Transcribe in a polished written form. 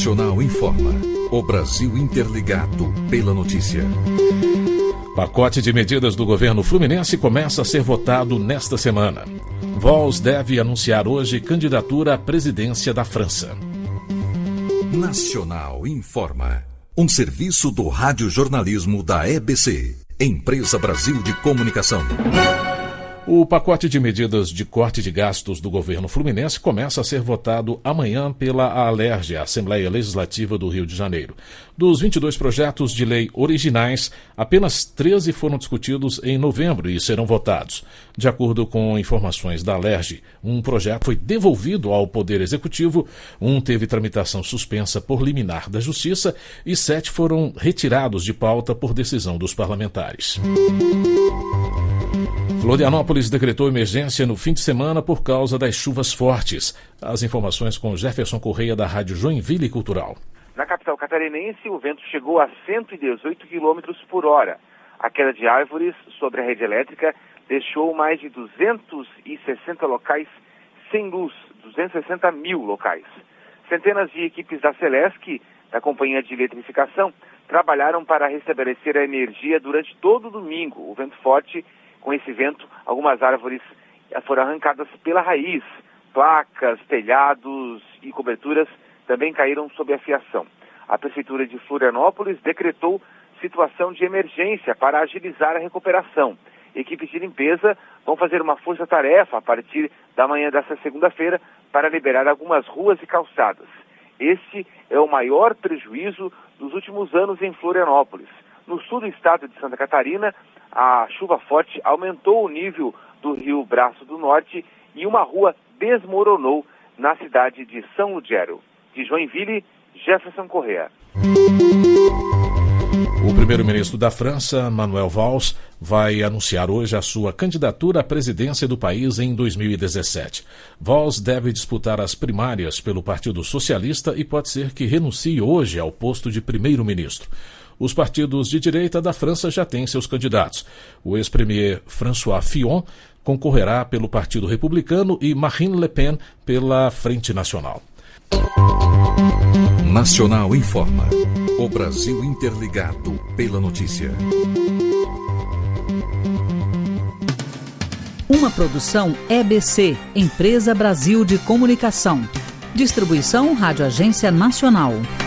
Nacional informa. O Brasil interligado pela notícia. Pacote de medidas do governo fluminense começa a ser votado nesta semana. Valls deve anunciar hoje candidatura à presidência da França. Nacional informa. Um serviço do radiojornalismo da EBC, Empresa Brasil de Comunicação. O pacote de medidas de corte de gastos do governo fluminense começa a ser votado amanhã pela ALERJ, a Assembleia Legislativa do Rio de Janeiro. Dos 22 projetos de lei originais, apenas 13 foram discutidos em novembro e serão votados. De acordo com informações da ALERJ, um projeto foi devolvido ao Poder Executivo, um teve tramitação suspensa por liminar da Justiça e 7 foram retirados de pauta por decisão dos parlamentares. Florianópolis decretou emergência no fim de semana por causa das chuvas fortes. As informações com Jefferson Correia, da Rádio Joinville Cultural. Na capital catarinense, o vento chegou a 118 km por hora. A queda de árvores sobre a rede elétrica deixou mais de 260 locais sem luz, 260 mil locais. Centenas de equipes da Celesc, da Companhia de Eletrificação, trabalharam para restabelecer a energia durante todo o domingo. O vento forte. Com esse vento, algumas árvores foram arrancadas pela raiz. Placas, telhados e coberturas também caíram sob a fiação. A Prefeitura de Florianópolis decretou situação de emergência para agilizar a recuperação. Equipes de limpeza vão fazer uma força-tarefa a partir da manhã desta segunda-feira para liberar algumas ruas e calçadas. Esse é o maior prejuízo dos últimos anos em Florianópolis. No sul do estado de Santa Catarina, a chuva forte aumentou o nível do rio Braço do Norte e uma rua desmoronou na cidade de São Lugero. De Joinville, Jefferson Correia. O primeiro-ministro da França, Manuel Valls, vai anunciar hoje a sua candidatura à presidência do país em 2017. Valls deve disputar as primárias pelo Partido Socialista e pode ser que renuncie hoje ao posto de primeiro-ministro. Os partidos de direita da França já têm seus candidatos. O ex-premier François Fillon concorrerá pelo Partido Republicano e Marine Le Pen pela Frente Nacional. Nacional informa. O Brasil interligado pela notícia. Uma produção EBC, Empresa Brasil de Comunicação. Distribuição Rádio Agência Nacional.